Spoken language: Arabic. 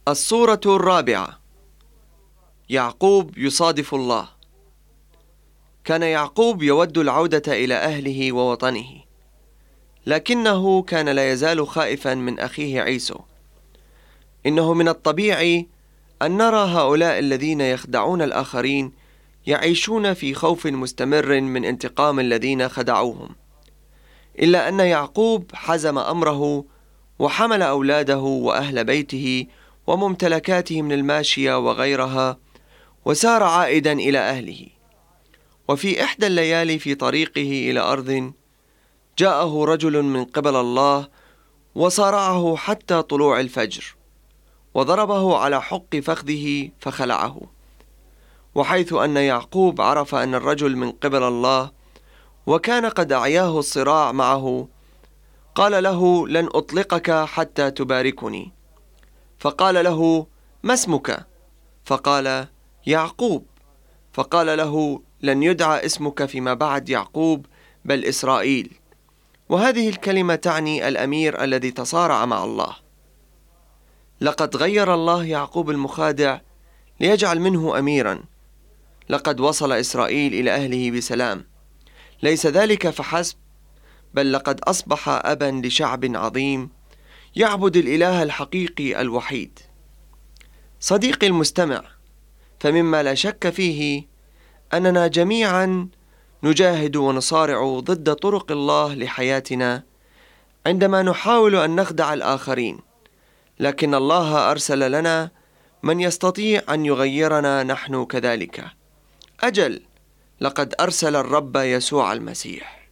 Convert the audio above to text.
الصورة الرابعة: يعقوب يصادف الله. كان يعقوب يود العودة إلى أهله ووطنه، لكنه كان لا يزال خائفا من أخيه عيسو. إنه من الطبيعي أن نرى هؤلاء الذين يخدعون الآخرين يعيشون في خوف مستمر من انتقام الذين خدعوهم، إلا أن يعقوب حزم أمره وحمل أولاده وأهل بيته وممتلكاته من الماشية وغيرها، وسار عائدا إلى أهله. وفي إحدى الليالي في طريقه إلى أرض جاءه رجل من قبل الله وصارعه حتى طلوع الفجر، وضربه على حق فخذه فخلعه. وحيث أن يعقوب عرف أن الرجل من قبل الله وكان قد أعياه الصراع معه، قال له: لن أطلقك حتى تباركني. فقال له: ما اسمك؟ فقال: يعقوب. فقال له: لن يدعى اسمك فيما بعد يعقوب بل إسرائيل. وهذه الكلمة تعني الأمير الذي تصارع مع الله. لقد غير الله يعقوب المخادع ليجعل منه أميرا. لقد وصل إسرائيل إلى أهله بسلام. ليس ذلك فحسب، بل لقد أصبح أبا لشعب عظيم يعبد الإله الحقيقي الوحيد. صديقي المستمع، فمما لا شك فيه أننا جميعا نجاهد ونصارع ضد طرق الله لحياتنا عندما نحاول أن نخدع الآخرين، لكن الله أرسل لنا من يستطيع أن يغيرنا نحن كذلك. أجل، لقد أرسل الرب يسوع المسيح.